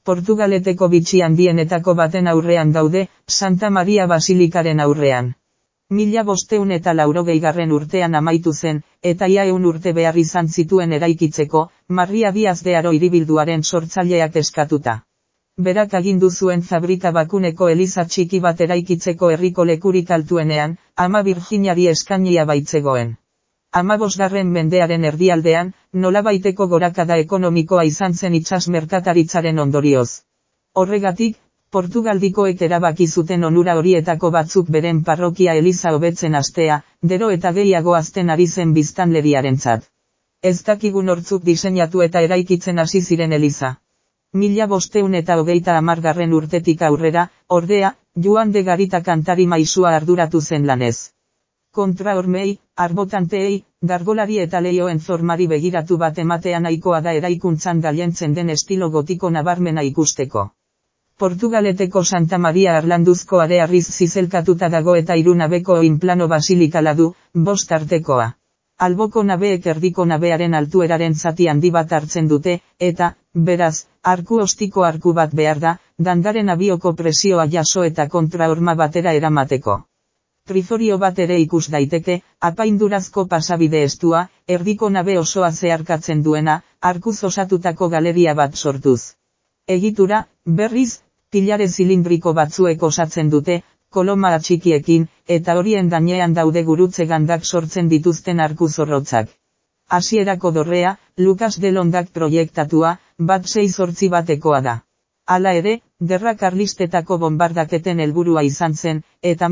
Portugaleteko bitxi handienetako baten aurrean daude, Santa Maria Basilikaren aurrean. 1580 urtean amaitu zen, eta ia 100 urte behar izan zituen eraikitzeko, Maria Diaz de Haro hiribilduaren sortzaileak eskatuta. Berak agindu zuen Fabrika Bakuneko eliza txiki bat eraikitzeko herriko lekurik altuenean, Ama Virginiari eskainia baitzegoen. 15. mendearen erdialdean, nolabaiteko gorakada ekonomikoa izan zen itsas merkataritzaren ondorioz. Horregatik, Portugaldikoek erabaki zuten onura horietako batzuk beren parrokia eliza hobetzen hastea, gero eta gehiago hazten ari zen biztanleriarentzat. Ez dakigu nortzuk diseinatu eta eraikitzen hasi ziren eliza. 1530 urtetik aurrera, ordea, Joan de Garita kantari maisua arduratu zen lanez. Kontraormei, arbotanteei, gargolari eta leioen formari begiratu bat ematea nahikoa da eraikuntzan gailentzen den estilo gotiko nabarmena ikusteko. Portugaleteko Santa Maria harlanduzko harearriz zizelkatuta dago eta 3 nabeko oinplano basilikala du, 5 artekoa. Alboko nabeek erdiko nabearen altueraren zati handi bat hartzen dute, eta, beraz, arku ostiko arku bat behar da, dandaren abioko presioa jaso eta kontraorma batera eramateko. Triforio bat ere ikus daiteke, apaindurazko pasabide estua, erdiko nabe osoa zeharkatzen duena, arkuz osatutako galeria bat sortuz. Egitura, berriz, pilare zilindriko batzuek osatzen dute, koloma atxikiekin, eta horien gainean daude gurutze gandak sortzen dituzten arku zorrotzak. Hasierako dorrea, Lucas de Londak proiektatua, bat 6 batekoa da. Hala ere, gerra karlistetako bombardaketen helburua izan zen, eta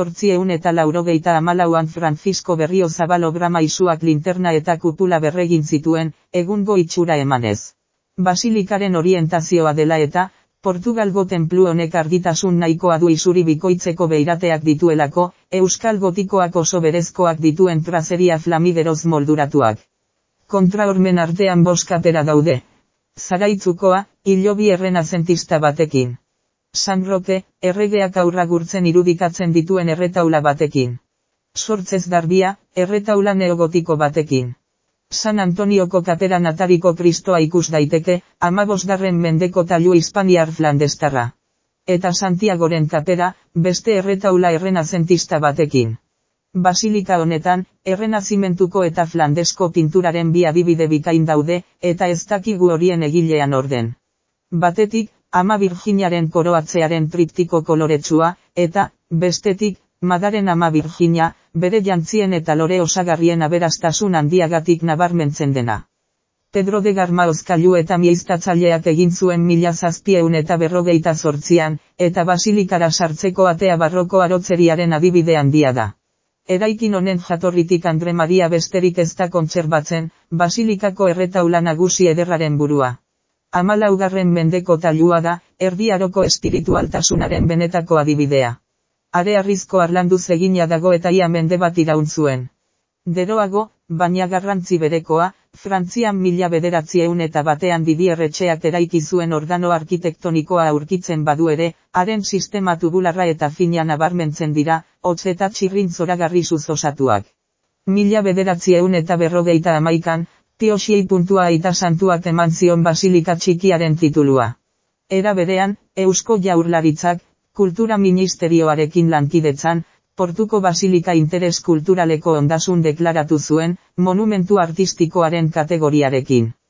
1894an Francisco Berriozabal obra maisuak linterna eta kupula berregin zituen, egungo itxura emanez. Basilikaren orientazioa dela eta, Portugalgo tenplu honek argitasun nahikoa du isuri bikoitzeko beirateak dituelako, euskal gotikoak oso berezkoak dituen trazeria flamigeroz molduratuak. Kontraormen artean 5 kapera daude. Zaraitzukoa, hilobi errenazentista batekin. San Roque, erregeak aurra gurtzen irudikatzen dituen erretaula batekin. Sortzez Darbia, erretaula neogotiko batekin. San Antonioko kapera Natariko Kristoa ikus daiteke, 15. mendeko tailu hispaniar flandestarra. Eta Santiagoren kapera, beste erretaula errenazentista batekin. Basilika honetan, errenazimentuko eta flandesko pinturaren bi adibide bikain daude, eta ez dakigu horien egilean orden. Batetik, Ama Virginiaren koroatzearen triptiko koloretsua, eta, bestetik, Madaren Ama Virginia, bere jantzien eta lore osagarrien aberastasun handiagatik nabarmentzen dena. Pedro de Garmaoz kailu eta mieztatzaileak egin zuen 1748an, eta basilikara sartzeko atea barroko arotzeriaren adibide handia da. Eraikin honen jatorritik Andre Maria besterik ez da kontserbatzen, basilikako erretaula nagusi ederraren burua. 14. mendeko tailua da, Erdi Aroko espiritualtasunaren benetako adibidea. Harearrizko harlanduz egina dago eta ia mende bat iraun zuen. Geroago, baina garrantzi berekoa, Frantzian 1901 Didier etxeak eraiki zuen organo arkitektonikoa aurkitzen badu ere, haren sistema tubularra eta fina nabarmentzen dira, hotz eta txirrin zoragarrizuz osatuak. 1951an, Pio Xiei Aita Santuak eman zion basilika txikiaren titulua. Era berean, Eusko Jaurlaritzak, Kultura Ministerioarekin lankidetzan, Portuko Basilika interes kulturaleko ondasun deklaratu zuen, monumentu artistikoaren kategoriarekin.